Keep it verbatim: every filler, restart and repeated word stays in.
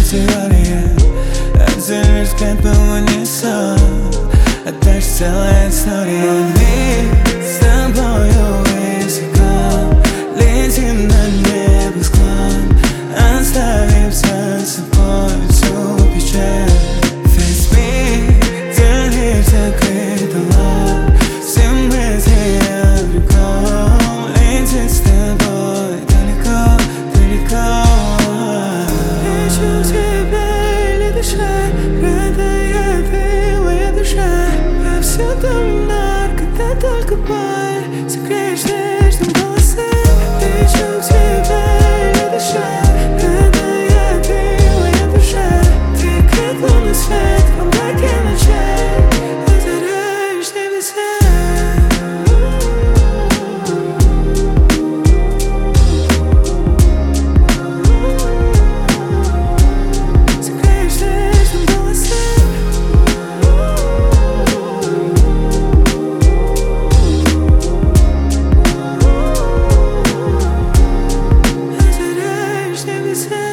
теория. Отдельный взгляд был унисон, а дальше целая история. Мой мир с тобою языком летим на небосклон, оставив за собой всю печаль. Весь мир теперь закрыт лоб, всем быстрее бегом летит с тобой далеко, далеко. Хочу тебя или дышать, родная ты моя душа. Я все давно, когда только боль согреешь нежным голосом. Хочу тебя или дышать, родная ты моя душа. Ты как лунный свет в облаке ночей, озаряешь небеса. Nefes